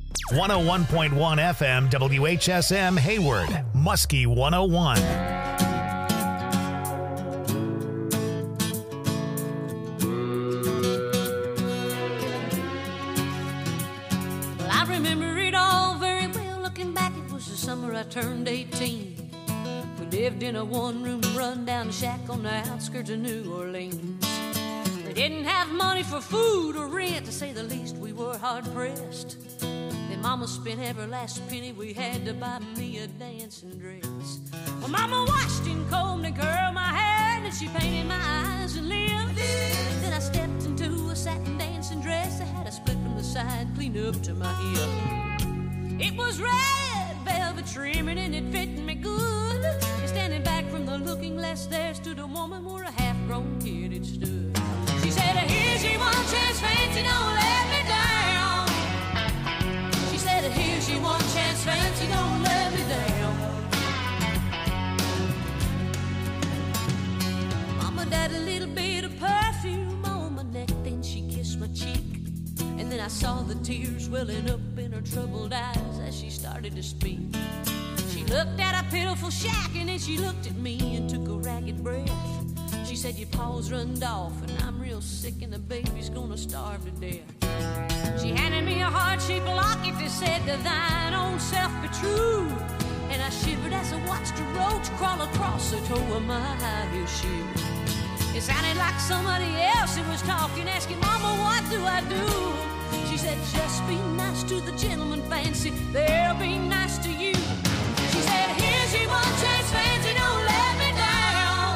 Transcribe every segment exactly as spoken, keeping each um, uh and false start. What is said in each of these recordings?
one oh one point one F M W H S M Hayward, Muskie one oh one. Well, I remember it all very well. Looking back, it was the summer I turned eighteen. We lived in a one-room run-down shack on the outskirts of New Orleans. We didn't have money for food or rent, to say the least. We were hard-pressed. Then Mama spent every last penny we had to buy me a dancing dress. Well, Mama washed and combed and curled my hair, and then she painted my eyes and lips. Then I stepped into a satin dancing dress that had a split from the side clean up to my hip. It was red velvet trimming and it fit me good. And standing back from the looking glass there stood a woman where a half-grown kid had stood. She said, here's your one chance, fancy, don't let me down. She said, here's your one chance, fancy, don't let me down. Mama died a little bit of perfume on my neck, then she kissed my cheek. And then I saw the tears welling up in her troubled eyes as she started to speak. She looked at a pitiful shack and then she looked at me and took a ragged breath. She said, your paws runned off and I'm real sick and the baby's gonna starve to death. She handed me a heart-shaped locket that said, to thine own self be true. And I shivered as I watched a roach crawl across the toe of my high heel shoe. It sounded like somebody else who was talking, asking, Mama, what do I do? She said, just be nice to the gentleman, fancy, they'll be nice to you. She said, here's your one chance, fancy, don't let me down.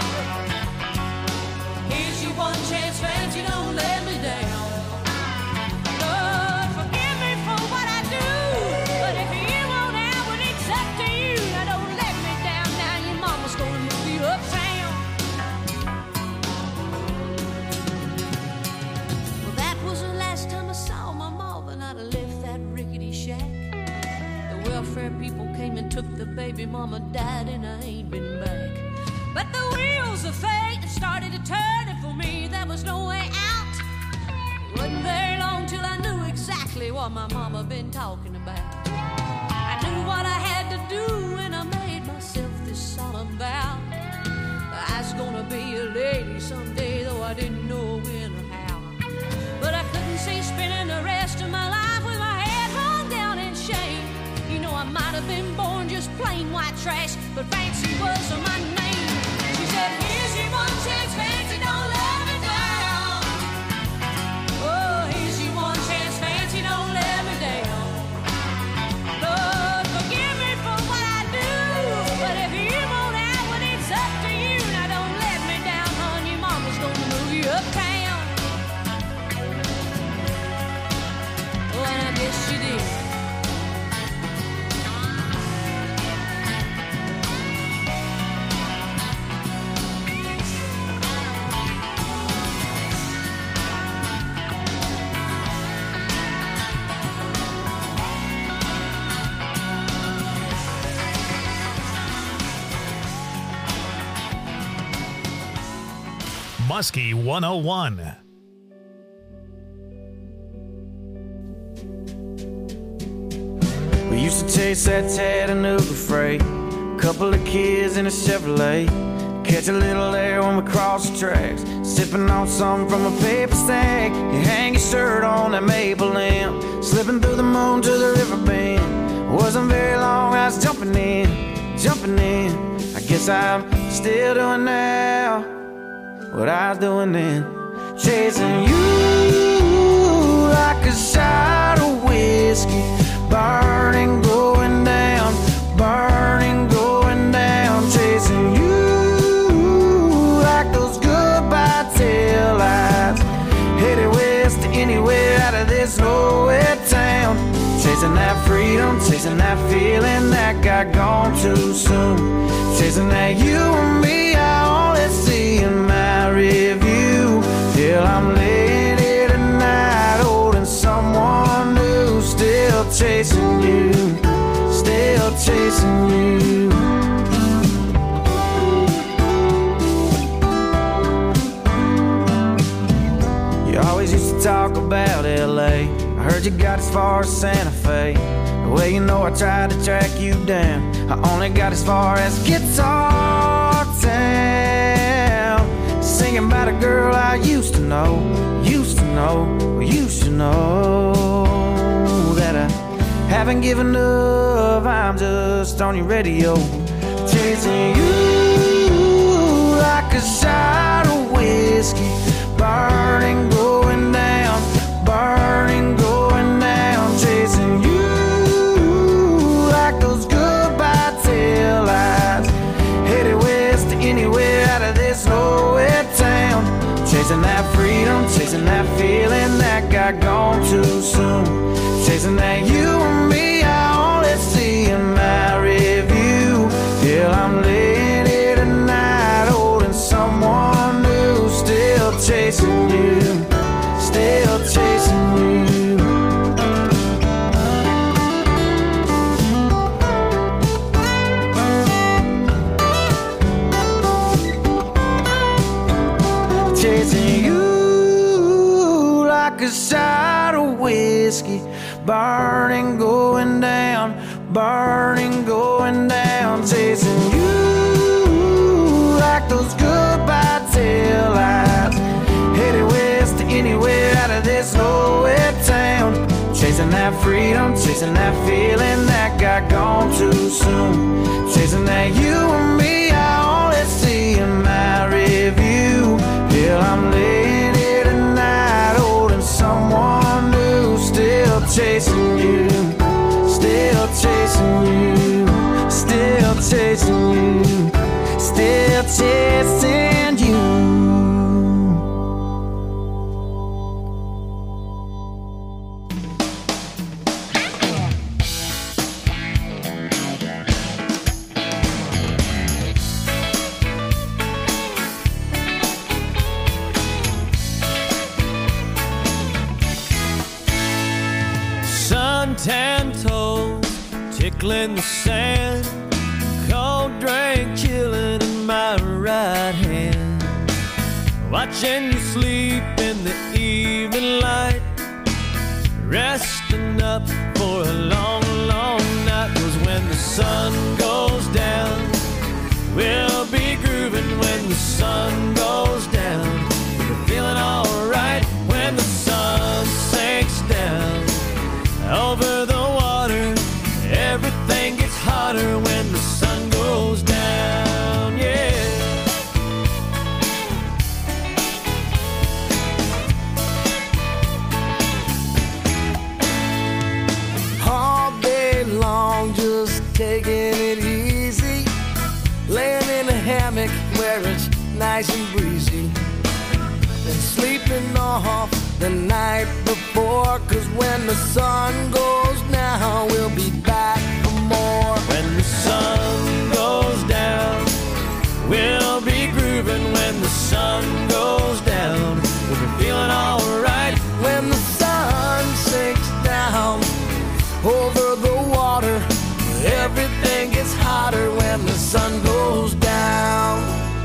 Here's your one chance, fancy, don't let me down. Lord, forgive me for what I do, but if you won't have it, it's up to you. Now don't let me down, now your mama's gonna move you uptown. Well, that was the last time I saw my mom, and I'd have left that rickety shack. The welfare people came and took the baby, mama died and I ain't been back. But the wheels of fate started to turn, and for me there was no way out. It wasn't very long till I knew exactly what my mama been talking about. I knew what I had to do and I made myself this solemn vow. I was gonna be a lady someday, though I didn't know when or how. But I couldn't see spending the rest of my life with my head hung down in shame. You know, I might have been born just plain white trash, but fancy was my name. She said, here's your one chance, fancy, don't let me down. Oh, here's your one chance, fancy, don't let me down. Lord, forgive me for what I do, but if you won't have it, it's up to you. Now don't let me down, hon, your mama's gonna move you uptown. Oh, and I guess she did. Muskie one oh one. We used to chase that Chattanooga freight, couple of kids in a Chevrolet, catch a little air when we cross the tracks, sipping on something from a paper stack. You hang your shirt on that maple limb, slipping through the moon to the river bend. Wasn't very long, I was jumping in, jumping in. I guess I'm still doing now what I was doing then, chasing you like a shot of whiskey, burning, going down, burning, going down, chasing you like those goodbye tail lights, headed west to anywhere out of this nowhere town, chasing that freedom, chasing that feeling that got gone too soon, chasing that you and me I only see in my review, till I'm laying here tonight holding someone new, still chasing you, still chasing you. You always used to talk about L A, I heard you got as far as Santa Fe. Well, you know I tried to track you down. I only got as far as Guitar Town, singing about a girl I used to know, used to know, used to know that I haven't given up. I'm just on your radio, chasing you like a shot of whiskey, burning, going down, burning, going down, chasing you like those goodbye tail lights, headed west to anywhere out of this nowhere town, chasing that freedom, chasing that feeling that got gone too soon, chasing that you and me I only see in my review. Yeah, I'm laying here tonight holding someone new, still chasing you, still chasing you. Chasing you like a shot of whiskey, burning, going down, burning, going down, chasing you like those goodbye tail lights, headed west to anywhere out of this nowhere town, chasing that freedom, chasing that feeling that got gone too soon, chasing that you and me I only see in my review. Yeah, I'm laying here tonight holding someone new, still chasing you, still chasing you, still chasing you, still chasing you. Suntan toes tickling the sand, cold drink chilling in my right hand, watching you sleep in the evening light, resting up for a long, long night. 'Cause when the sun goes down, we'll be grooving. When the sun goes down, we're feeling alright. When the sun sinks down over the water, everything gets hotter when the sun goes down, yeah. All day long, just taking it easy, laying in a hammock where it's nice and breezy, and sleeping off the night before. 'Cause when the sun goes down, we'll be back for more. When the sun goes down, we'll be grooving. When the sun goes down, we'll be feeling alright. When the sun sinks down over the water, everything gets hotter when the sun goes down.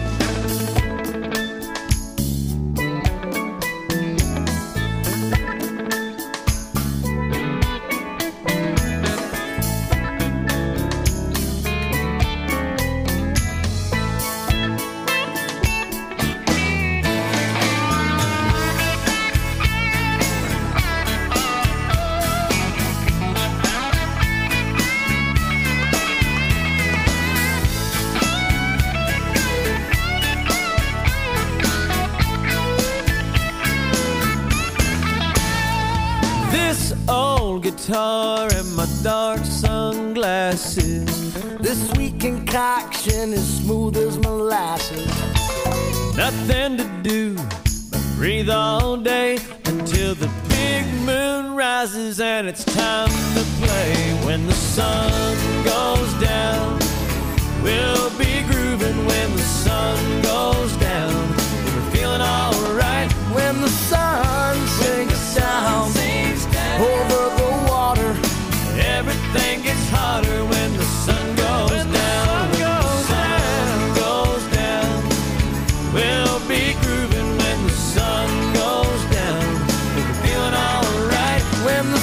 Guitar and my dark sunglasses, this sweet concoction is smooth as molasses. Nothing to do but breathe all day until the big moon rises and it's time to play. When the sun goes down, we'll be grooving. When the sun goes down, we're feeling alright. When the sun sinks down over the water, everything gets hotter when the sun goes when down. The sun goes when the sun down. goes down, we'll be grooving. When the sun goes down, we'll be feeling alright. When the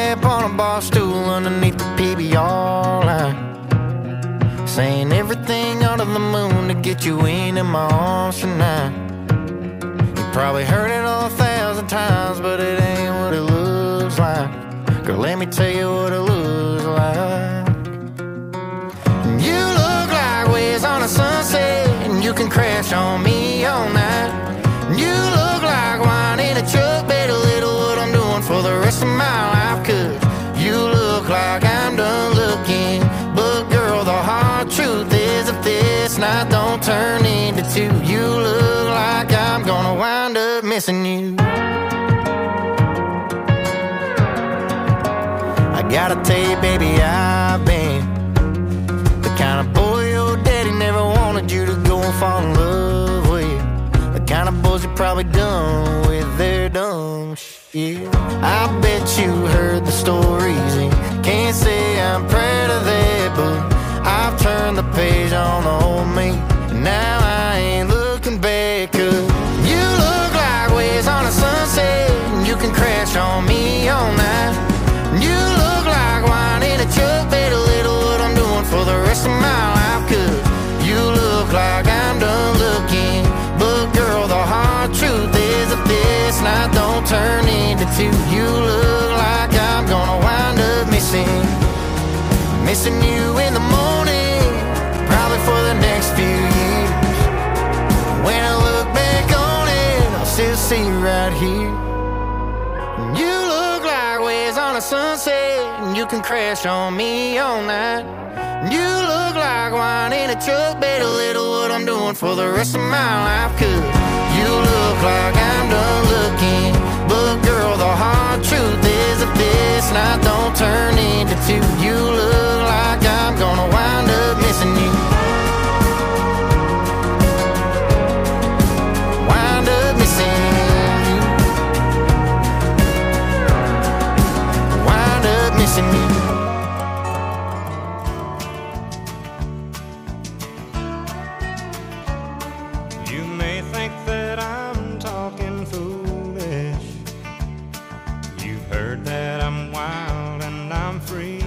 nap on a bar stool underneath the P B R line, saying everything under the moon to get you into my arms tonight. You probably heard it a thousand times, but it ain't what it looks like. Girl, let me tell you what it looks like. You look like waves on a sunset, and you can crash on me all night. You look like wine in a truck, better little what I'm doing for the rest of my life. Cause you look like I'm done looking, but girl, the hard truth is if this night don't turn into two, you look like I'm gonna wind up missing you. I gotta tell you, baby, I've been the kind of boy your daddy never wanted you to go and fall in love with. The kind of boys you probably done with their dumb shit. I bet you heard the stories and can't say I'm proud of that, but I've turned the page on the old me, and now I ain't looking back. Cause you look like waves on a sunset, and you can crash on me all night. You look like wine in a truck, better little what I'm doing for the rest of my life. Cause you look like I'm done looking, but girl, the hard truth is if this night don't turn into two, you look like I'm gonna wind up missing Missing you in the morning, probably for the next few years. When I look back on it, I'll still see you right here. You look like waves on a sunset, and you can crash on me all night. You look like wine in a truck, better little what I'm doing for the rest of my life. Cause you look like I'm done looking, but girl, the hard truth is if this night don't turn into two, you look like I'm gonna wind up missing you. Wind up missing you. Wind up missing you. You may think that I'm talking foolish. You've heard that I'm wild and I'm free.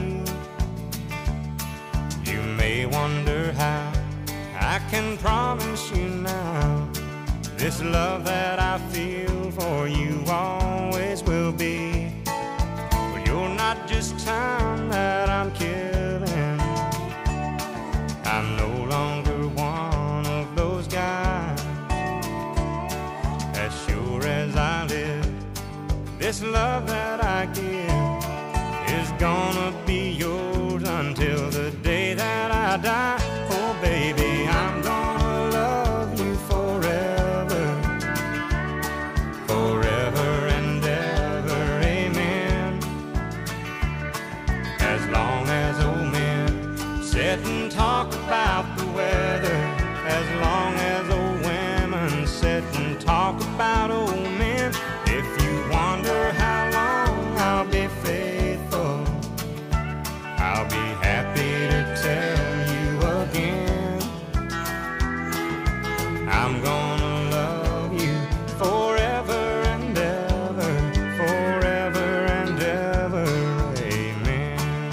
You may wonder how I can promise you now this love that I feel for you always will be. But you're not just time that I'm killing. I'm no longer one of those guys. As sure as I live, this love that I give is gonna be yours until the day that I die. Oh baby, I'm gonna love you forever, forever and ever, amen. As long as old men sit and talk about the weather, as long as old women sit and talk about old men. If you wonder how long I'll be faithful, I'll be happy to tell you again. I'm gonna love you forever and ever, forever and ever, amen.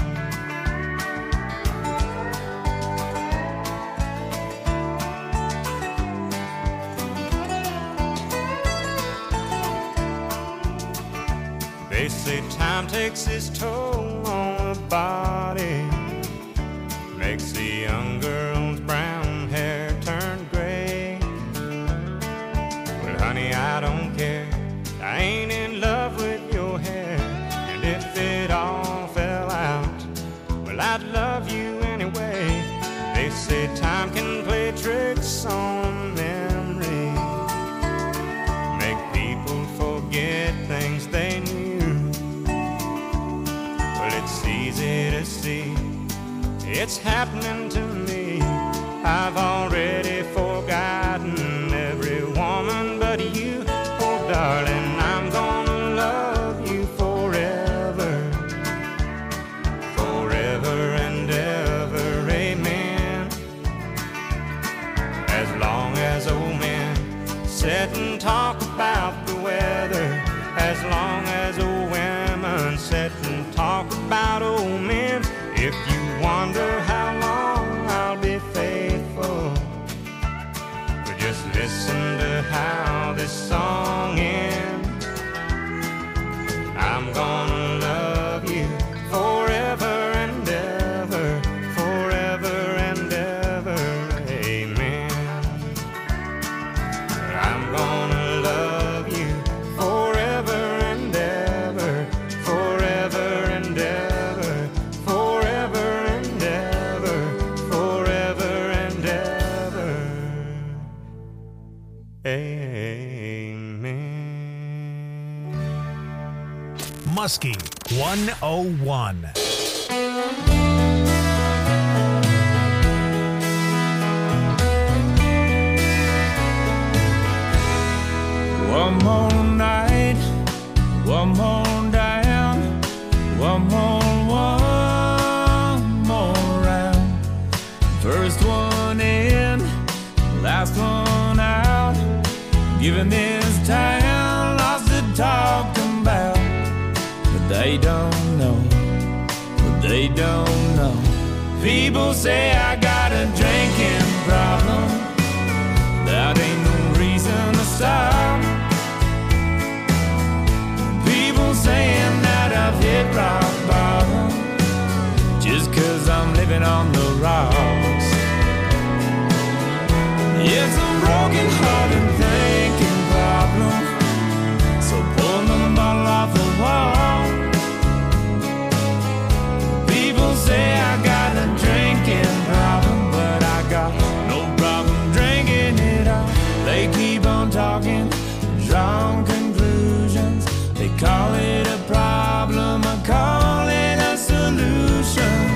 They say time takes its toll on the body, makes the young girl's brown hair turn gray. Well, honey, I don't care. I ain't in love with your hair. And if it all fell out, well, I'd love you anyway. They say time can play tricks on memory, make people forget things they knew. Well, it's easy to see it's happening to me. I've already forgotten every woman but you. Oh, darling, I'm gonna love you forever, forever and ever, amen. As long as old men sit and talk about the weather, as long as old women sit and talk Listen to how this song ends. I'm gonna love you forever and ever, forever and ever, amen. I'm gonna love you forever and ever, forever and ever, forever and ever, forever and ever, amen. Muskie one oh one. One more night, one more down, one more, one more round. First one in, last one out. Giving this town lots to talk about. But they don't know, but they don't know. People say I got a drinking problem. That ain't no reason to stop. People saying that I've hit rock bottom just cause I'm living on the rocks. It's a broken hearted thinking problem. So pull another bottle off the wall. People say I got a drinking problem, but I got no problem drinking it all. They keep on talking, drawing conclusions. They call it a problem, I call it a solution.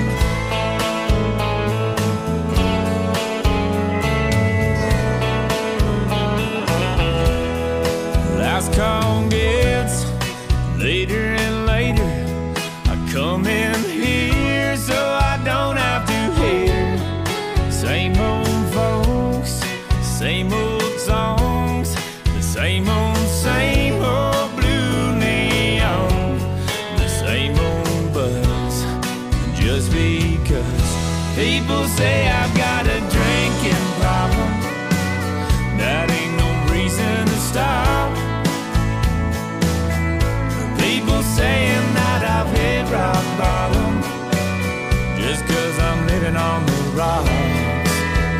Last call gets later and later. I come in here so I don't have to hear same old folks, same old songs, the same old, same old blue neon, the same old buzz. Just because people say I've got a drinking problem, that ain't no reason to stop. People saying that I've hit rock bottom just cause I'm living on the rocks.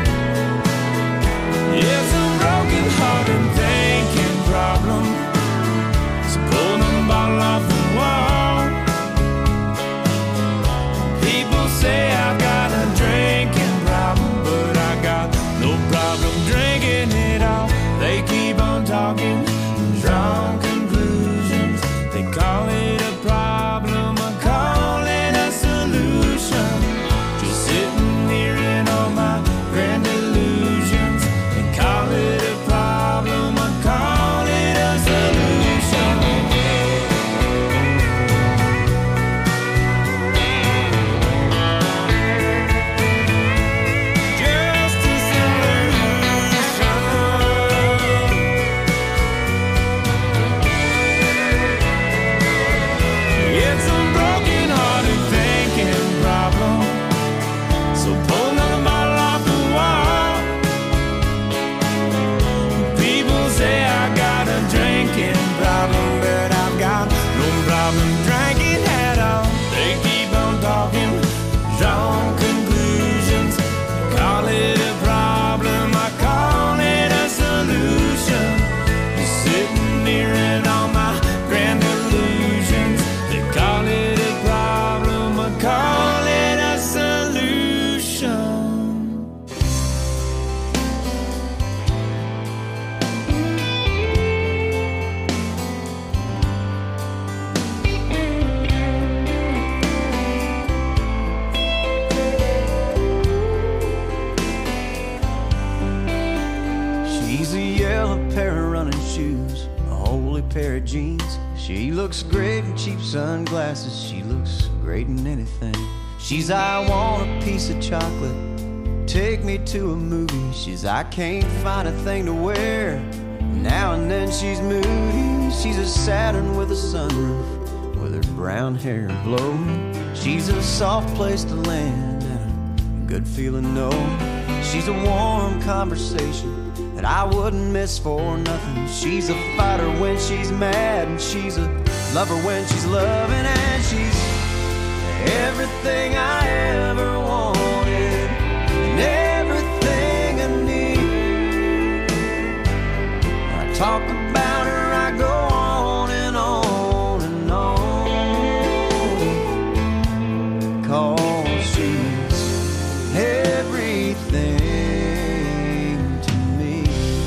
It's a broken hearted thinking problem. So pull the bottle off the wall. People say I've got a drinking problem, but I got no problem drinking it all. They keep on talking, drawing conclusions. They call it a problem, I call it a solution. Just sitting here in all my grand illusions. They call it a problem, I call it a solution. Just a solution. It's a broken hearted thinking problem. So pull another bottle off the wall. People say I got a drinking problem, but I've got no problem drinking at all. They keep on talking, drawing conclusions. They call it a problem, I call it a solution. Just sitting here in all my grand illusions. They call it a problem, I call it a solution. She's a yellow pair of running shoes, a holy pair of jeans. She looks great in cheap sunglasses. She looks great in anything. She's I want a piece of chocolate, take me to a movie. She's I can't find a thing to wear. Now and then she's moody. She's a Saturn with a sunroof, with her brown hair blowing. She's a soft place to land and a good feeling no. She's a warm conversation that I wouldn't miss for nothing. She's a fighter when she's mad, and she's a lover when she's loving, and she's everything I ever wanted and everything I need. When I talk about her, I go on and on and on, 'cause she's everything to me.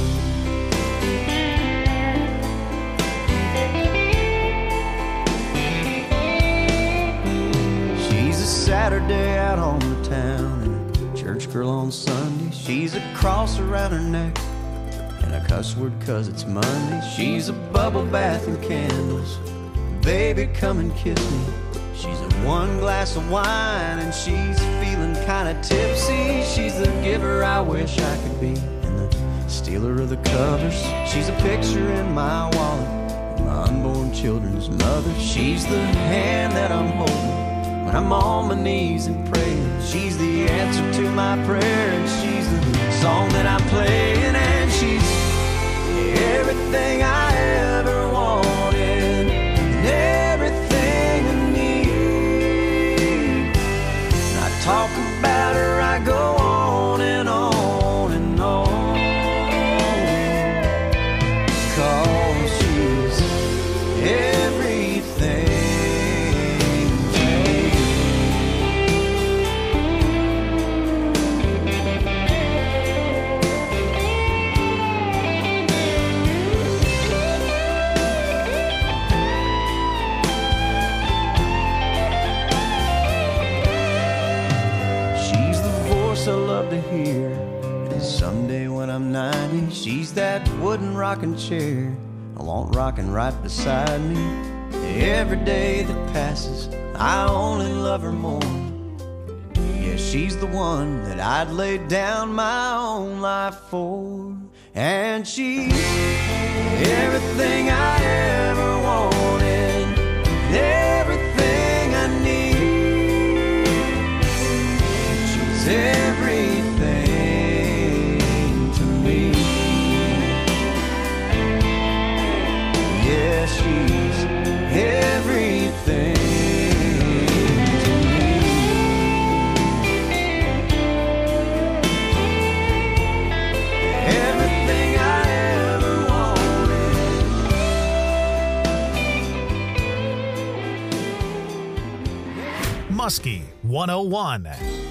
She's a Saturday out on the town and a church girl on Sunday. She's a cross around her neck and a cuss word 'cause it's Monday. She's a bubble bath and candles. Baby, come and kiss me. She's a one glass of wine and she's feeling kinda tipsy. She's the giver I wish I could be and the stealer of the covers. She's a picture in my wallet, my unborn children's mother. She's the hand that I'm holding when I'm on my knees and praying. She's the answer to my prayer, and she's the song that I'm playing, and she's everything I ever wanted and everything I need. When I talk about her, I go on and on and on, 'cause she's everything to me. She's the voice I love to hear, and someday when I'm ninety, she's that wooden rocking chair I want rocking right beside me. Every day that passes, I only love her more. Yeah, she's the one that I'd lay down my own life for, and she's everything I ever wanted, everything I need. She's everything to me. Yeah, she's everything to me. Everything I ever wanted. Muskie one oh one.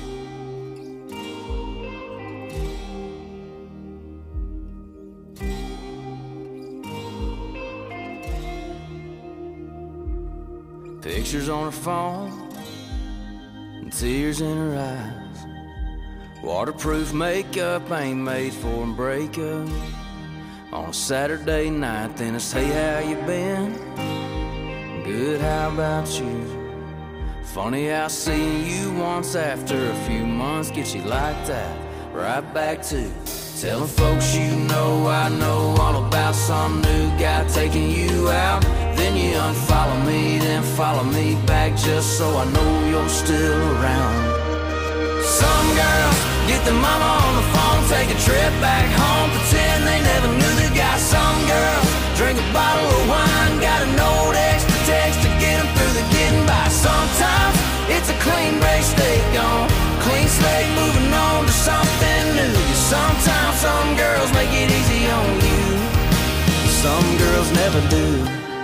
Pictures on her phone and tears in her eyes. Waterproof makeup ain't made for a breakup. On a Saturday night, then it's hey, how you been? Good, how about you? Funny how seeing you once after a few months gets you like that. Right back to telling folks you know I know all about some new guy taking you out. Then you unfollow me, then follow me back just so I know you're still around. Some girls get the mama on the phone, take a trip back home, pretend they never knew the guy. Some girls drink a bottle of wine, got a note, extra text to get them through the getting by. Sometimes it's a clean break, stay gone, clean slate, moving on to something new. Sometimes some girls make it easy on you, some girls never do.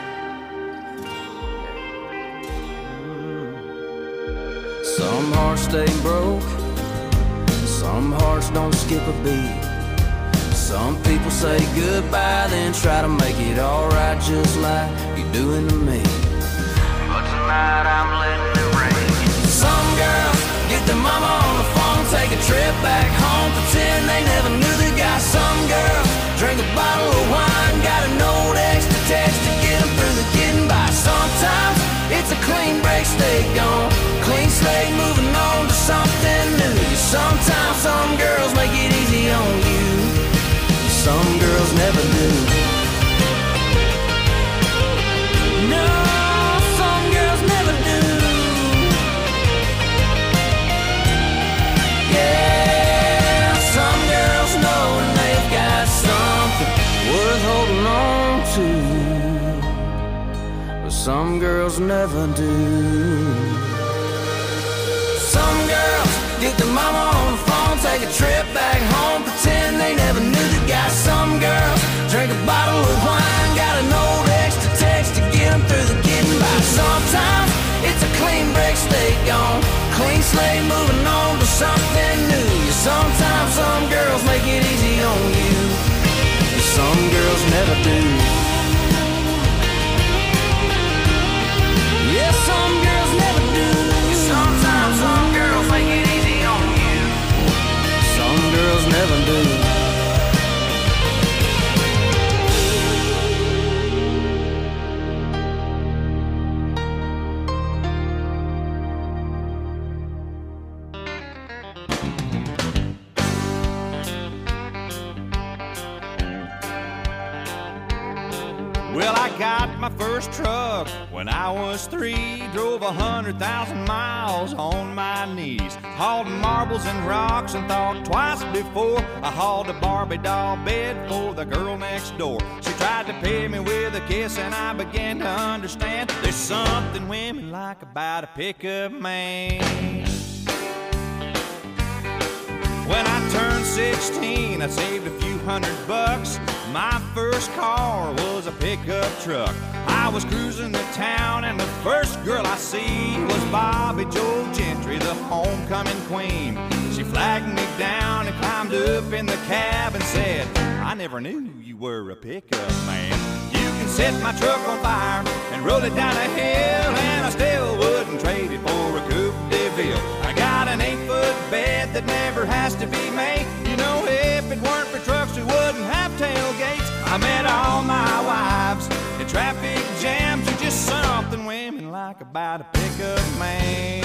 Some hearts stay broke, some hearts don't skip a beat. Some people say goodbye, then try to make it alright just like you're doing to me. But tonight I'm letting it rain. Some girls get their mama on the phone, take a trip back home, pretend they never knew the guy. Some girls drink a bottle of wine, got a note, extra text to get them through the getting by. Sometimes it's a clean break, stay gone, clean slate, moving on to something new. Sometimes some girls make it easy on you, some girls never do. No, some girls never do. Yeah, some girls never do. Some girls get their mama on the phone, take a trip back home, pretend they never knew the guy. Some girls drink a bottle of wine, got an old extra text to get them through the getting by. Sometimes it's a clean break, stay gone, clean slate, moving on to something new. Sometimes some girls make it easy on you, some girls never do. Yeah, some girls never do. Sometimes some girls make it easy on you, some girls never do. Well, I got my first truck when I was three. Drove a hundred thousand miles on my knees. Hauled marbles and rocks and thought twice before I hauled a Barbie doll bed for the girl next door. She tried to pay me with a kiss and I began to understand there's something women like about a pickup man. When I turned sixteen, I saved a few hundred bucks. My first car was a pickup truck. I was cruising the town and the first girl I see was Bobby Joe Gentry, the homecoming queen. She flagged me down and climbed up in the cab and said, I never knew you were a pickup man. You can set my truck on fire and roll it down a hill, and I still wouldn't trade it for a Coupe de Ville. I got an eight-foot bed that never has to be made. You know, if it weren't for trucks, we wouldn't have tailgates. I met all my wives in traffic jams. There's just something women like about a pickup man.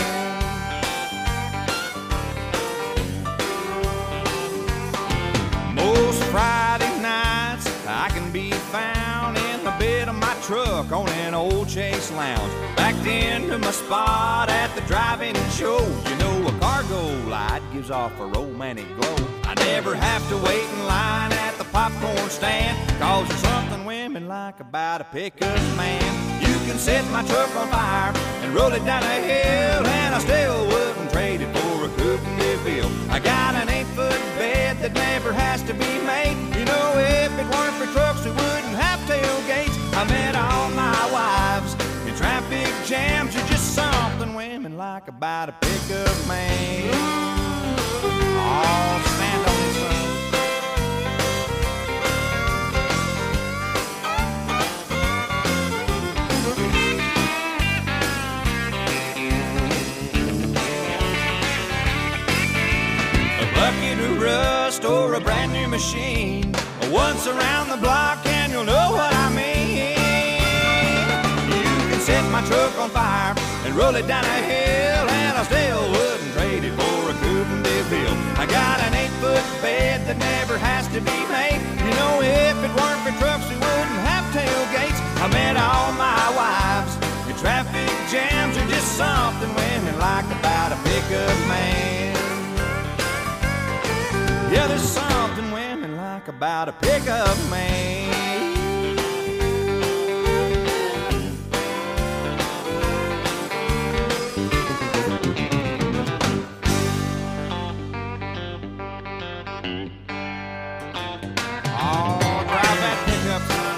Most Friday nights I can be found in the bed of my truck on an old Chase Lounge, backed into my spot at the drive-in show. You know, a cargo light gives off a romantic glow. I never have to wait in line at the popcorn stand, cause there's something women like about a pickup man. You can set my truck on fire and roll it down a hill, and I still wouldn't trade it for a Coupe de Ville. I got an eight-foot bed that never has to be made. You know, if it weren't for trucks, we wouldn't have tailgates. I met all my wives in traffic jams. There's just something women like about a pickup man. Oh, stand on this one. A bucket of rust or a brand new machine, once around the block and you'll know what I mean. You can set my truck on fire and roll it down a hill, and I still wouldn't trade it for a Coupe de Ville. I got an eight-foot bed that never has to be made. You know, if it weren't for trucks, we wouldn't have tailgates. I met all my wives in traffic jams. There's just something women like about a pickup man. Yeah, there's something women like about a pickup man. Oh, drive that pickup, son.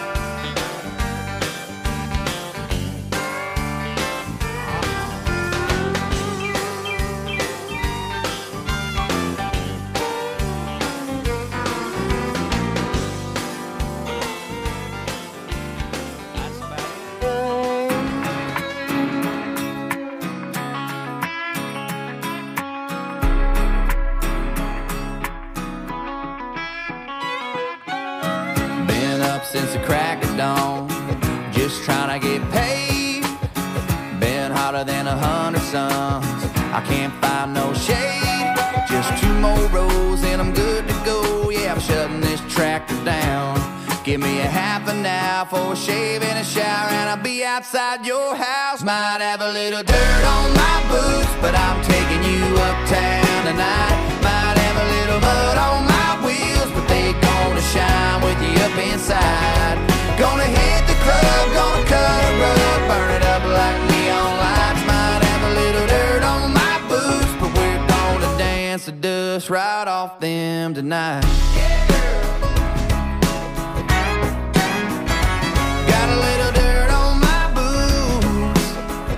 Since the crack of dawn, just trying to get paid. Been hotter than a hundred suns, I can't find no shade. Just two more rows and I'm good to go. Yeah, I'm shutting this tractor down. Give me a half an hour for a shave and a shower, and I'll be outside your house. Might have a little dirt on my boots, but I'm taking you uptown tonight. Might have a little mud on my wheels, but they gonna shine with you up inside. Gonna hit the club, gonna cut a rug, burn tonight. Got a little dirt on my boots.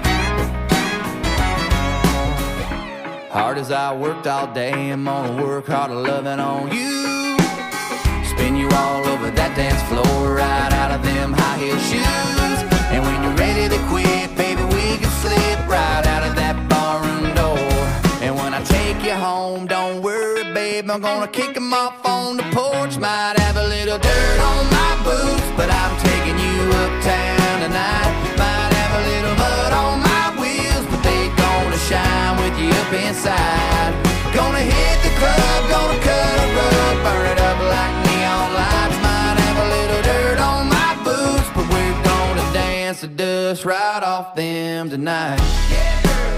Hard as I worked all day, I'm gonna work harder loving on you. Spin you all over that dance floor, right out of them high heel shoes. And when you're ready to quit, baby, we can slip right out of that barroom door. And when I take you home, don't worry, babe, I'm gonna kick them off on the porch. Might have a little dirt on my boots, but I'm taking you uptown tonight. Might have a little mud on my wheels, but they gonna shine with you up inside. Gonna hit the club, gonna cut a rug, burn it up like neon lights. Might have a little dirt on my boots, but we're gonna dance the dust right off them tonight. Yeah, girl.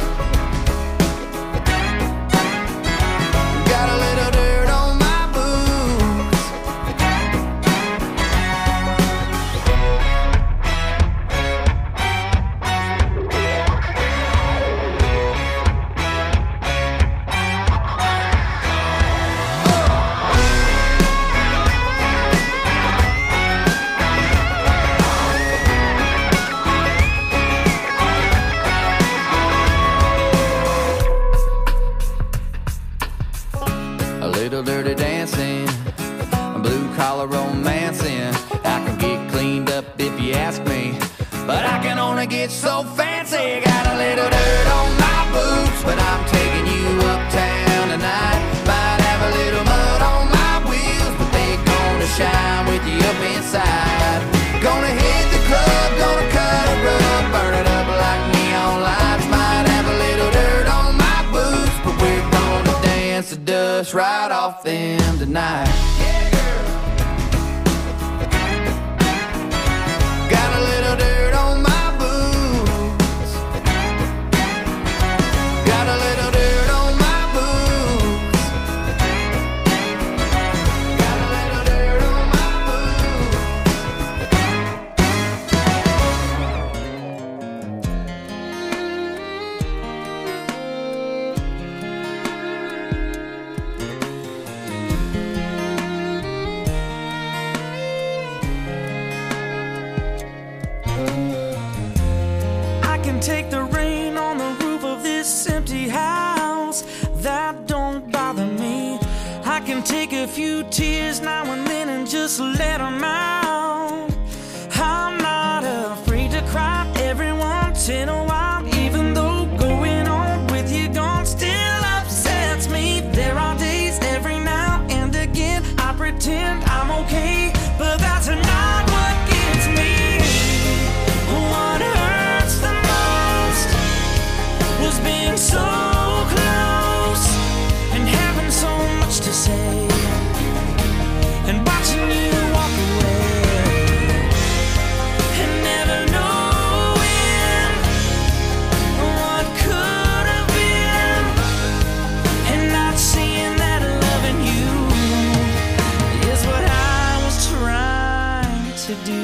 Got a little dirt on my boots. Dirty dancing, blue collar romancing. I can get cleaned up if you ask me, but I can only get so fancy. Got a little dirt on my boots, but I'm taking you uptown tonight. Might have a little mud on my wheels, but they gonna shine with you up inside. Gonna hit the club, gonna cut a rug, burn it up like neon lights. Might have a little dirt on my boots, but we're gonna dance the dust right off them tonight. Yeah, girl. Got a little dirt on my boots. Got a little dirt on my boots. Got a little dirt on my boots. Take the rain on the roof of this empty house. That don't bother me. I can take a few tears now and then and just let them out. I'm not afraid to cry every once in a while, even though going on with you gone still upsets me. There are days every now and again I pretend I'm okay, but that's not what gets me. What hurts the most was being so close and having so much to say and watching you walk away and never knowing what could have been and not seeing that loving you is what I was trying to do.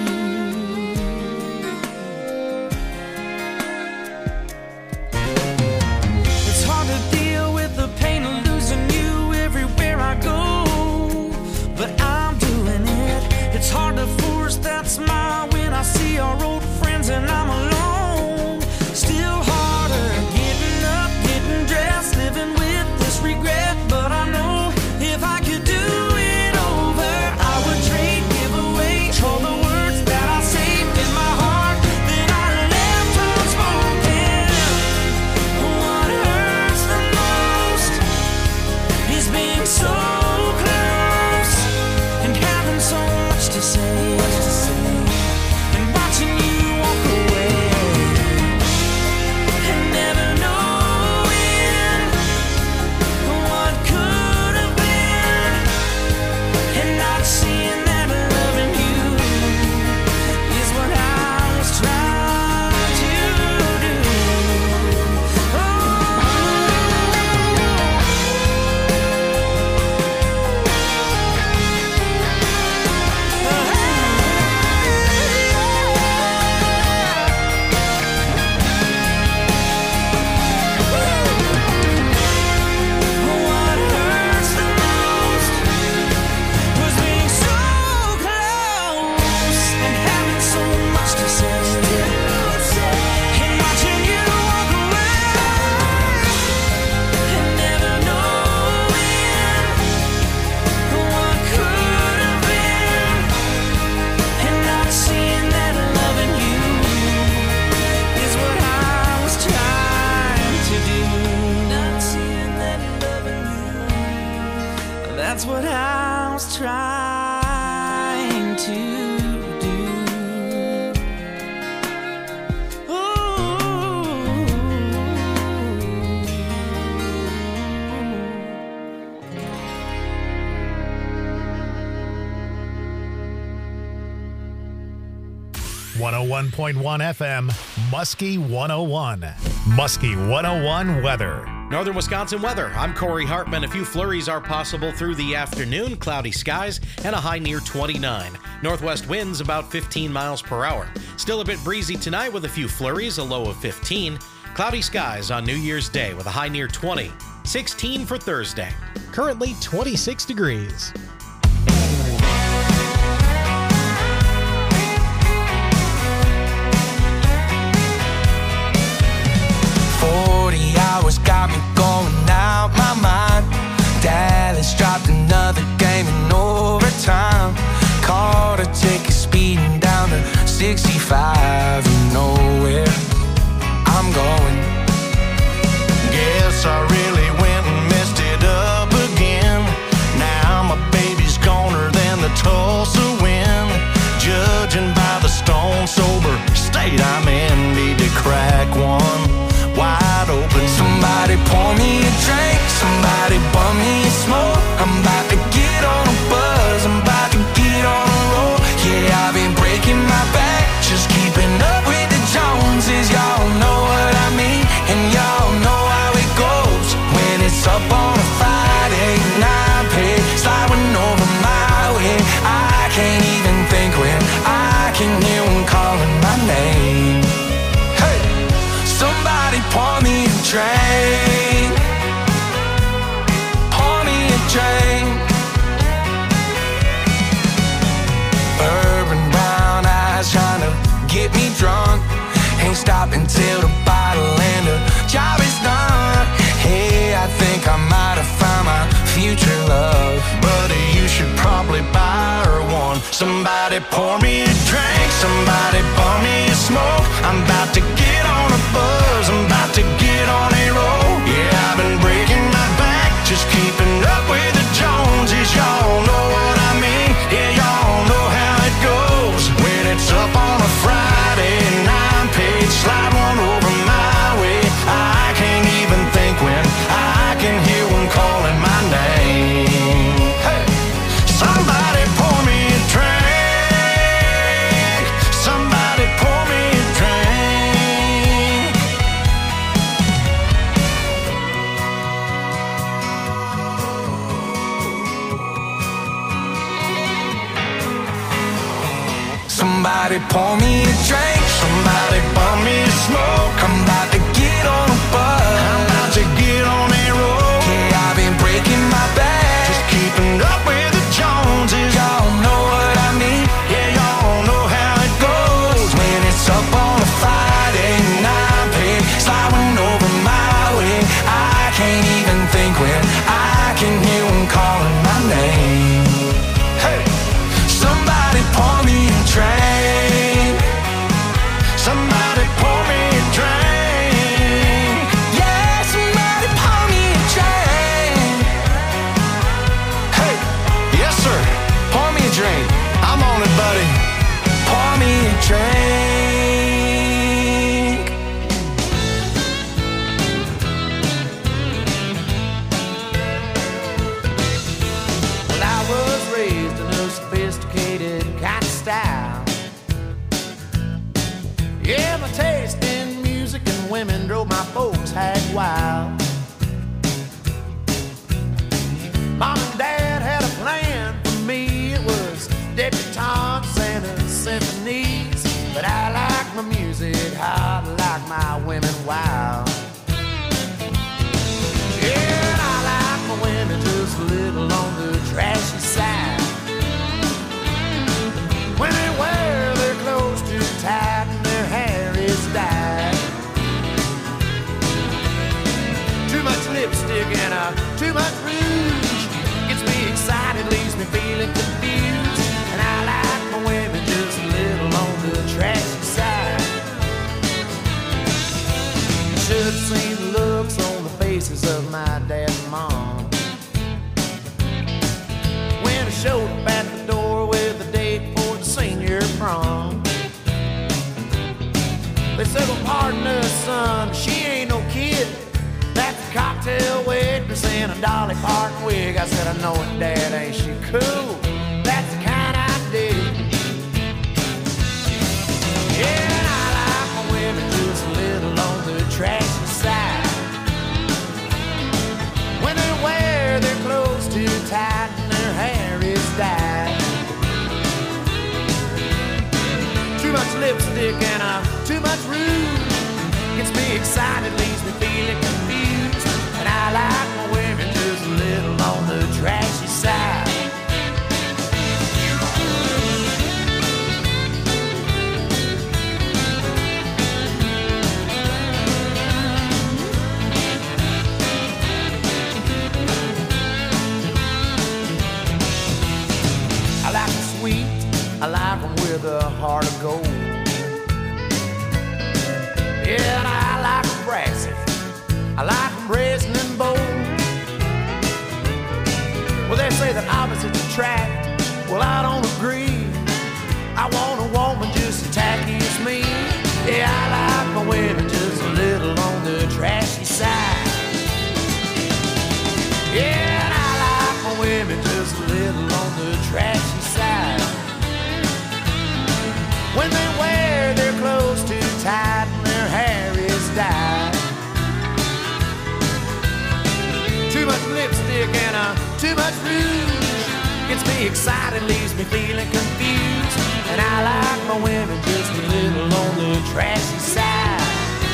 It's hard to force that smile when I see our old friends and I'm alone. Still harder getting up, getting dressed, living with this regret. But I know if I could do it over, I would trade, give away all the words that I saved in my heart, then I left unspoken. What hurts the most is being so close and having so much to say, and watching you walk away and never knowing what could have been and not seeing that loving you is what I was trying to do. What hurts the most trying to do. one oh one point one F M, Muskie one oh one. Muskie one oh one weather. Northern Wisconsin weather. I'm Corey Hartman. A few flurries are possible through the afternoon. Cloudy skies and a high near twenty-nine. Northwest winds about fifteen miles per hour. Still a bit breezy tonight with a few flurries, a low of fifteen. Cloudy skies on New Year's Day with a high near twenty. sixteen for Thursday. Currently twenty-six degrees. forty hours got me going out my mind. Dallas dropped another game in overtime. Caught a ticket speeding down to sixty-five. You know where I'm going. Guess I really went and messed it up again. Now my baby's goner than the Tulsa wind. Judging by the stone sober state I'm in, need to crack one wide open. Somebody pour me a drink, somebody bum me a smoke. I'm about to get on a buzz, I'm about to get on a roll. Yeah, I've been breaking my back, just keeping up with the Joneses. Y'all know what I mean, and y'all know how it goes. When it's up on a Friday night, pay sliding over my way. I can't even think when I can hear them calling my name. Hey, somebody pour me a drink, pour me a drink. Urban brown eyes trying to get me drunk. Ain't stopping till the bottle and the job is done. Hey, I think I might have found my future love. Buddy, you should probably buy her one. Somebody pour me a drink, somebody pour me a smoke. I'm about to get on a buzz, I'm about to get on a roll. Yeah, I've been breaking my back, just keeping up with the Joneses. Y'all know what I mean, yeah, y'all know how it goes. When it's up on a Friday nine page, slide one over my way. I can't even think when I can hear one calling my name. Hey, somebody pour me a drink, somebody pour me a drink. Somebody pour me a drink, somebody pour me a smoke. I'm about to get on a buzz, I'm about to get on a roll. Yeah, I've been breaking my back, Just keeping up with the Joneses. y'all know what I mean. Yeah, y'all know how it goes. When it's up on a Friday night, pay sliding over my way. I can't even think when I can hear them calling my name. Hey, somebody pour me a drink, Somebody pour me a drink. yeah, somebody pour me a drink. Hey, yes sir, pour me a drink. I'm on it, buddy. Pour me a drink. Well, I was raised in a sophisticated kind of style. Yeah, my taste in music and women drove my folks hag wild. Mom and Dad had a plan for me. It was debutantes and a symphonies. But I like my music hot, I like my women wild. Yeah, and I like my women just a little on the trashy side. When they wear their clothes too tight and their hair is dyed. Too much lipstick and uh, too much rouge gets me excited, leaves me feeling confused. And I like my women just a little on the trashy side. Sugar a Dolly Parton wig. I said, I know it, Dad, ain't she cool? That's the kind I dig. Yeah, and I like my women just a little on the trashy side. When they wear their clothes too tight and their hair is dyed. Too much lipstick and uh, too much rouge gets me excited, leaves me feeling confused. And I like my women just a little on the trashy side. I like them sweet, I like them with a heart of gold. Yeah, and I like them brassy, I like them brazen and bold. Well, they say that opposites attract, well, I don't agree. I want a woman just as tacky as me. Yeah, I like my women just a little on the trashy side. Yeah, and I like my women just a little on the trashy side. When they wear their clothes too tight and their hair is dyed. Too much lipstick and uh, too much rouge gets me excited, leaves me feeling confused. And I like my women just a little on the trashy side.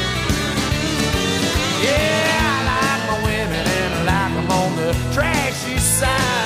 Yeah, I like my women and I like them on the trashy side.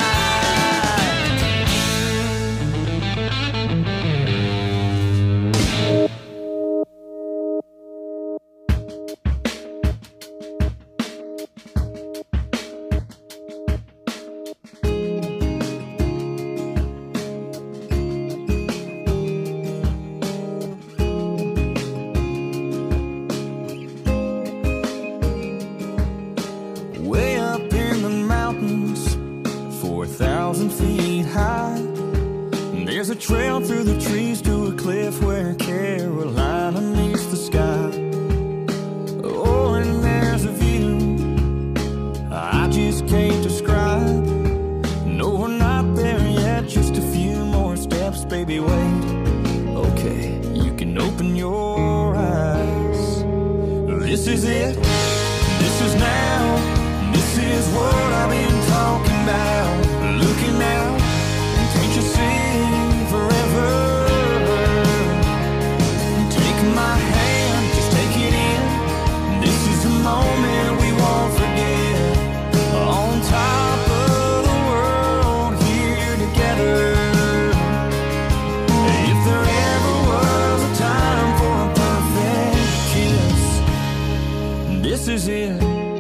Way up in the mountains, four thousand feet high, there's a trail through the trees to a cliff where Carolina meets the sky. Oh, and there's a view I just can't describe. No, we're not there yet, just a few more steps, baby, wait. Okay, you can open your eyes. This is it, this is now. This is what I've been talking about. Looking out, can't you see forever? Take my hand, just take it in. This is a moment we won't forget. On top of the world, here together. If there ever was a time for a perfect kiss, this is it.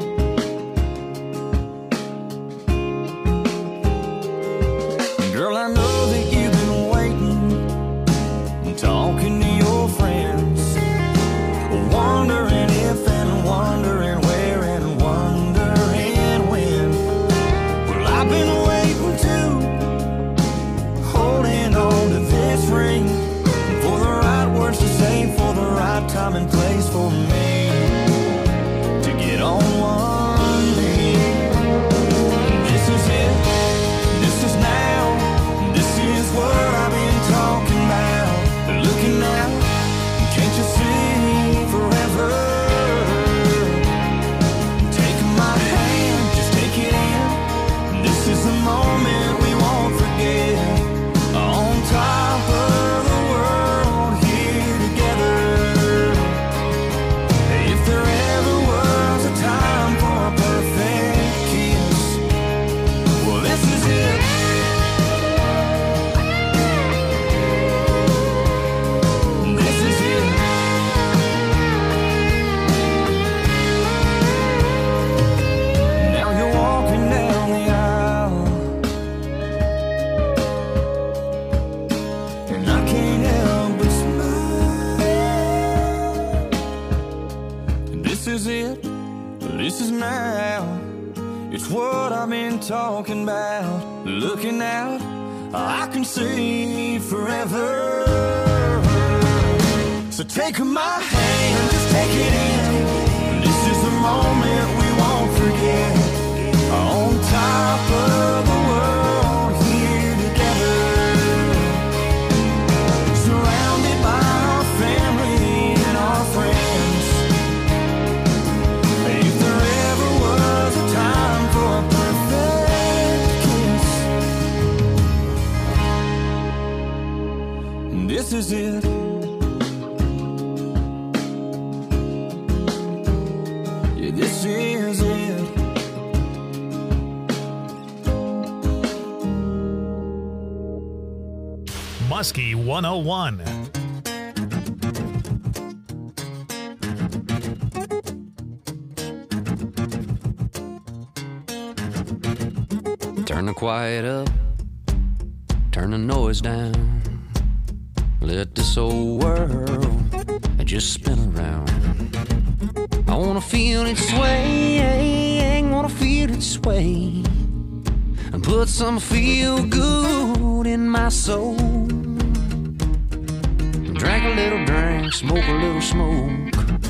Girl, I know that you've been waiting, talking to your friends, wondering if and wondering where and wondering when. Well, I've been waiting too, holding on to this ring, for the right words to say, for the right time and place for me to get on one knee. This is it, this is now. This is what I've been talking about. Looking out, can't you see forever? Take my hand, just take it in. This is the moment we won't forget. On top of the world, here together. If there ever was a time for a perfect kiss, well, this is it. This is now, it's what I've been talking about. Looking out, I can see forever. So take my hand, just take it in. This is the moment we won't forget. On This is it. Yeah, this is it. Muskie one oh one. Turn the quiet up, turn the noise down. Let this old world just spin around. I wanna feel it sway, wanna feel it sway, and put some feel good in my soul. Drink a little drink, smoke a little smoke.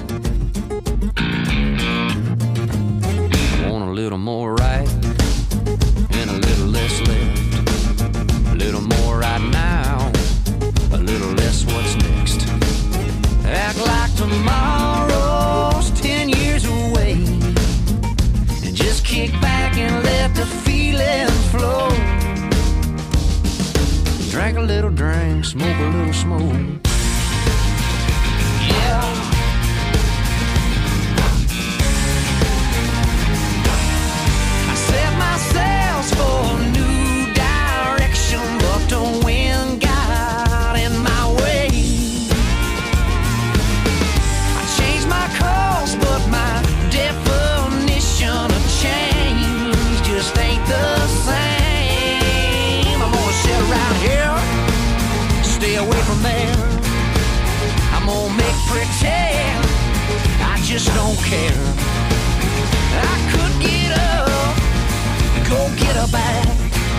I want a little more right and a little less left. A little more right now, a little less what's next. Act like tomorrow's ten years away, and just kick back and let the feeling flow. Drink a little drink, smoke a little smoke. Yeah. I set my sails for a new direction, but the wind got in my way. I changed my course, but my definition of change just ain't the same. I'm gonna sit around here, stay away from there. I'm gonna make pretend I just don't care. I could get up, go get her back,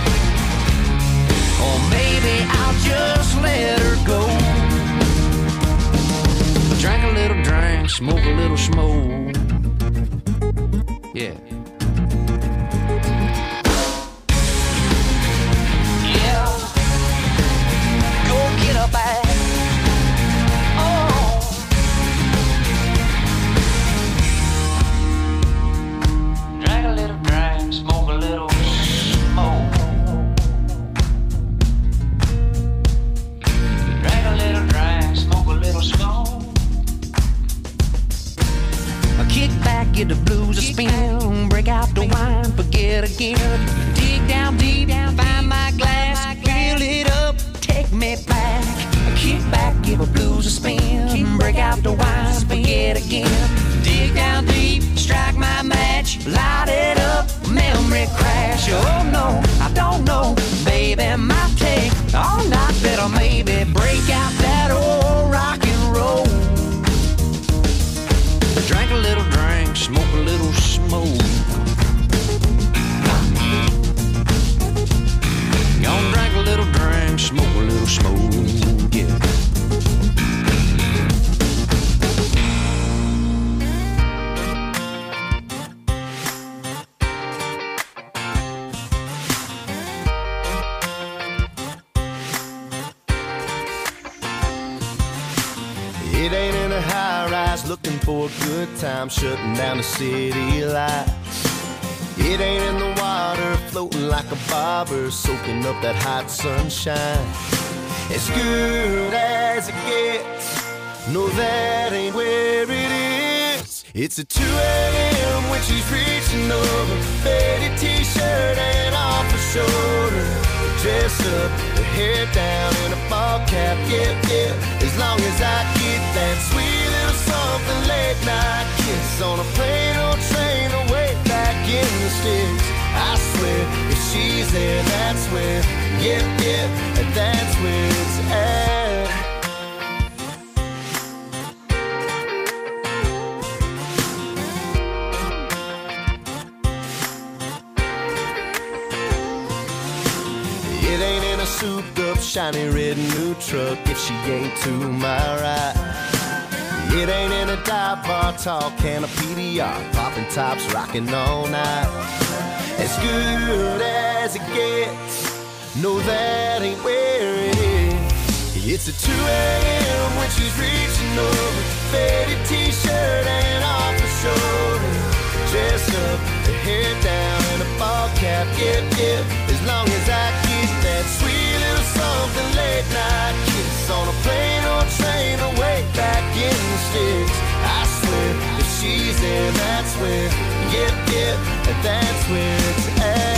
or maybe I'll just let her go. Drink a little drink, smoke a little smoke. Yeah. Yeah. Go get her back. Get the blues a spin, break out the wine, forget again. Dig down deep, find my glass, fill it up, take me back. Kick back, give the blues a spin, break out the wine, forget again. Dig down deep, strike my match, light it up, memory crash. Oh no, I don't know, baby, might take all night, better maybe break out that old rock and roll. Drink a little drink, smoke a little smoke. Gonna drink a little drink, smoke a little smoke, yeah. It ain't in a high rise looking for a good time, shutting down the city lights. It ain't in the water floating like a bobber, soaking up that hot sunshine. As good as it gets, no, that ain't where it is. It's at two a.m. when she's reaching over, faded t-shirt and off her shoulder. Dress up, her hair down in a ball cap, yeah, yeah. As long as I get that sweet little something late night kiss on a plane or train away back in the sticks. I swear, if she's there, that's where, yeah, yeah, that's where it's at. It ain't in a souped up, shiny red new truck if she ain't to my right. It ain't in a dive bar, tall can of P D R, popping tops, rocking all night. As good as it gets, no, that ain't where it is. It's at two a.m. when she's reaching over, faded t-shirt and off her shoulder. Dressed up, her hair down and a ball cap, yeah, yeah. As long as I get that sweet little something late night kiss on a that's where it's at.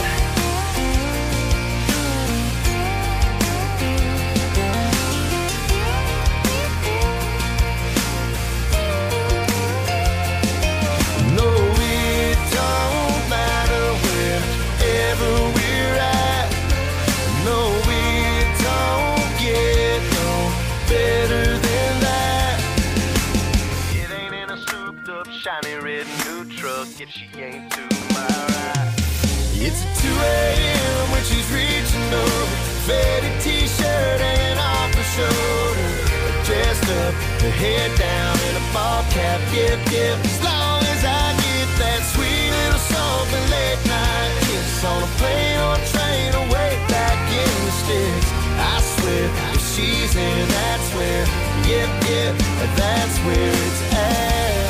No, it don't matter wherever we're at. No, it don't get no better than that. It ain't in a souped up, shiny red new truck if she ain't to my right. It's at two a.m. when she's reaching over, faded t-shirt hanging off her shoulder, dressed up, her head down in a ball cap. Yep, yep. As long as I get that sweet little something late night kiss on a plane or a train or way back in the sticks, I swear if she's there, that's where, yep, yep, that's where it's at.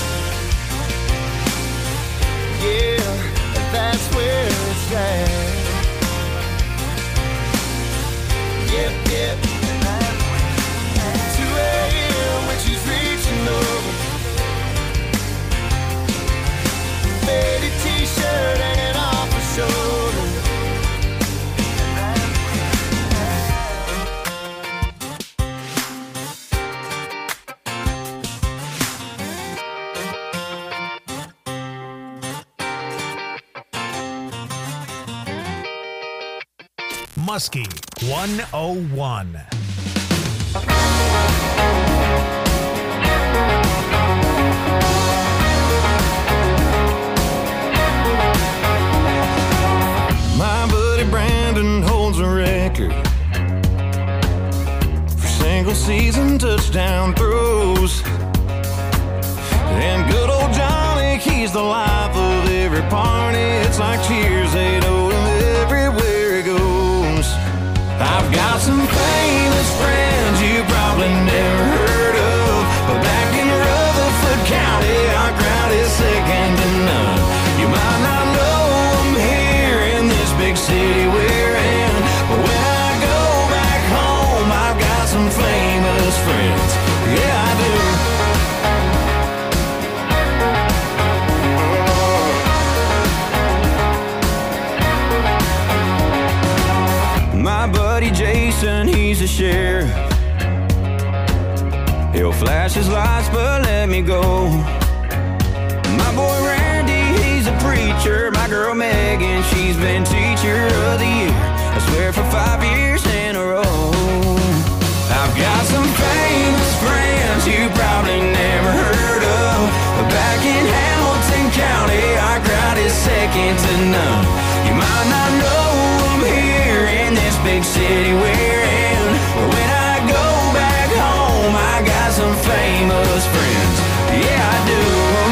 Yeah, that's where it's at. Yep, yep, two a.m. when she's reaching over, faded t-shirt hanging off her shoulder. Muskie one oh one. My buddy Brandon holds a record for single season touchdown throws. And good old Johnny, he's the life of every party. It's like cheers, they know him everywhere he goes. I've got some famous friends you probably never heard of, but back in Rutherford County, our crowd is second to none. You might not know them here in this big city we're in, but when I go back home, I've got some famous friends. Yeah, I do. My buddy Jason, he's a sheriff. He'll flash his lights but let me go. My boy Randy, he's a preacher. My girl Megan, she's been teacher of the year, I swear for five years in a row. I've got some famous friends you probably never heard of, but back in Hamilton County, our crowd is second to none. You might not know them here in this big city we're in, but when I go back home, I got some famous friends. Yeah, I do.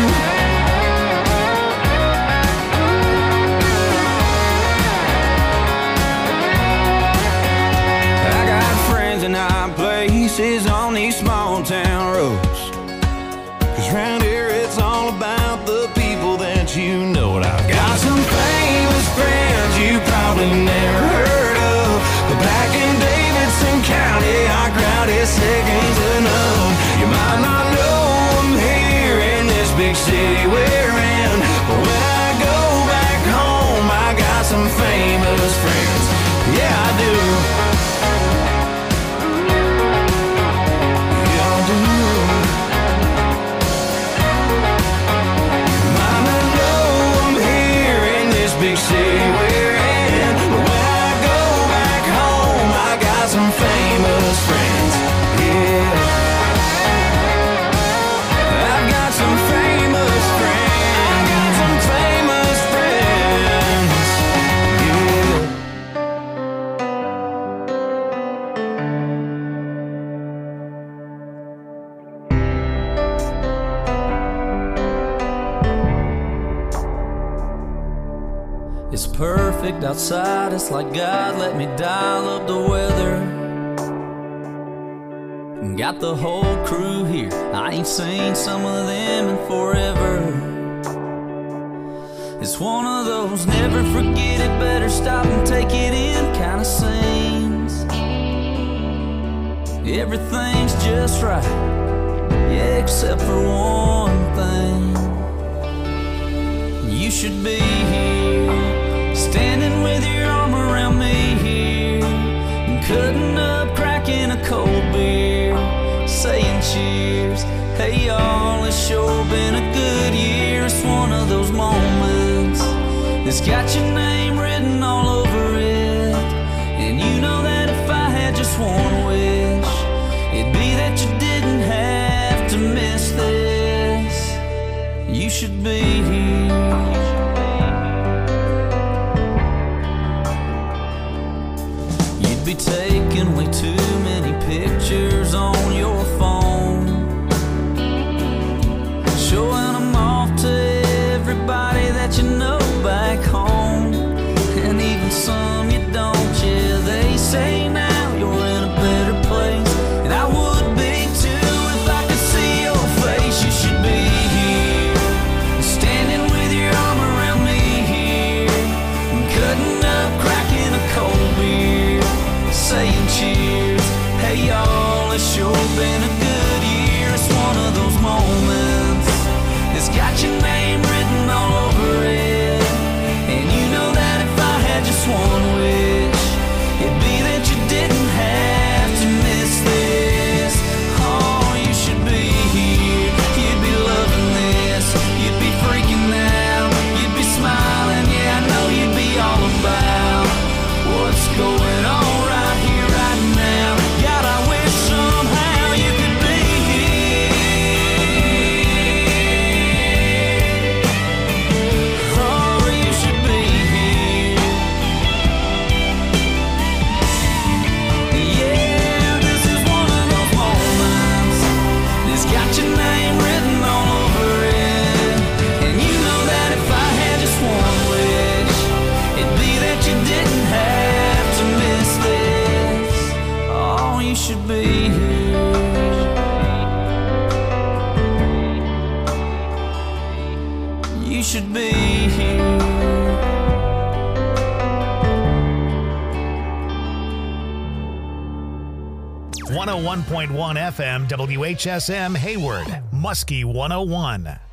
I got friends in high places on these small town roads, 'cause round here it's all about the people that you know. And I've got some famous friends you probably never heard of, but back in Davidson County, our crowd is second to none. You might not know them here in this big city we're in, but when I go back home, I got some famous friends. Yeah, I do. Yeah, I do. Might not know them here in this big city we're in, but when I go back home, I got some famous friends. Yeah, I've got some famous friends. Got some famous friends. Yeah. It's perfect outside, it's like God let me dial up the weather. Got the whole crew here, I ain't seen some of them in forever. It's one of those never forget it, better stop and take it in kind of scenes. Everything's just right, yeah, except for one thing. You should be here, standing with your arm around me here, cutting up, cracking a cold beer, saying cheers. Hey y'all, it's sure been a good year. It's one of those moments that's got your name written all over it. And you know that if I had just one wish, it'd be that you didn't have to miss this. You should be here. You'd be taking way too many pictures on your phone, showing them off to everybody that you know back home, and even some you don't. Yeah, they say now you're in a better place, and I would be too if I could see your face. You should be here, standing with your arm around me here, cutting up, cracking a cold beer, saying cheers. Hey y'all, it's sure been a good year. It's one of those moments that's got your name written all over it. And you know that if I had just one wish, it'd be that you didn't have to miss this. Oh, you should be here, you'd be loving this, you'd be freaking out, you'd be smiling. Yeah, I know you'd be all about what's going on right here, right now. God, I wish somehow you could be here. Oh, you should be here. Yeah, this is one of those moments that's got your name written all over it. And you know that if I had just one wish, it'd be that you didn't have to miss this. Oh, you should be here. You should be here. one oh one point one F M W H S M Hayward, Muskie one oh one.